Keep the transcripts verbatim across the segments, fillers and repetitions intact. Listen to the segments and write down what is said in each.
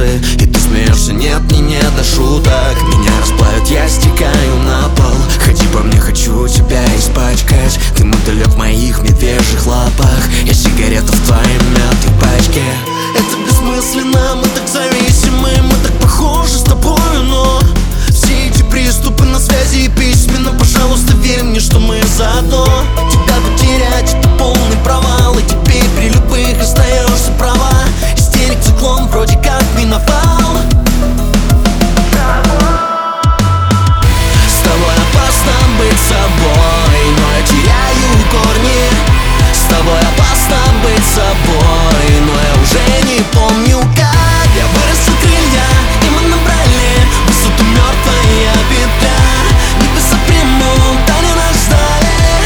слезы, и ты смеешься, нет, мне не до шуток. Меня расплавят, я стекаю на пол. Ходи по мне, хочу тебя испачкать. Ты мотылек в моих медвежьих лапах, я сигарета в твоей мятой пачке. Это бессмысленно, мы так зависимы, мы так похожи с тобою, но все эти приступы на связи и письменно, пожалуйста, верь мне, что мы заодно. Тебя потерять — это полный провал, и теперь при любых остаешься права. Истерик циклон вроде как миновал. С тобой опасно быть собой, но я теряю корни. С тобой опасно быть собой, но я уже не помню как. Я вырастил крылья, и мы набрали высоту, мертвая петля. Небеса примут, они нас ждали.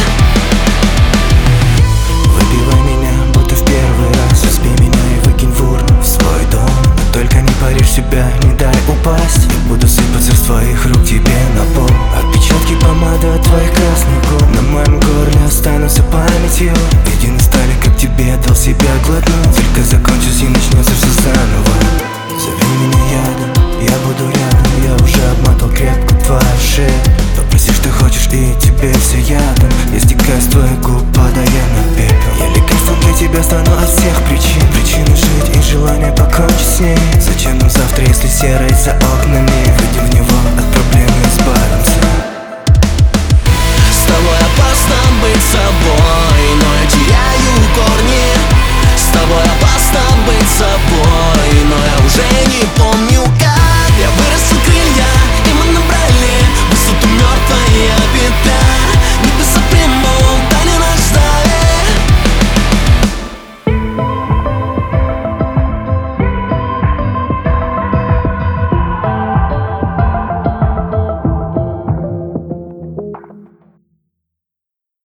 Выпивай меня, будто в первый раз. Разбей меня и выкинь в урну, в свой дом. Но только не порежь себя, не дай упасть. Я буду сыпаться с твоих рук тебе на пол. Отпечатки помады от твоих красных губ на моем горле останутся памятью. Единой стали, как тебе дал себя глотнуть. Только закончусь и начнется все заново. Зови меня ядом, я буду рядом. Я уже обмотал крепко твою шею. Попроси, что хочешь, и тебе все ядом. Я стекаю с твоих губ, падая на пепел. Я лекарством для тебя стану от всех причин. Причины жить и желание покончить с ней. Зачем нам завтра, если серое за окнами? Выйдем в него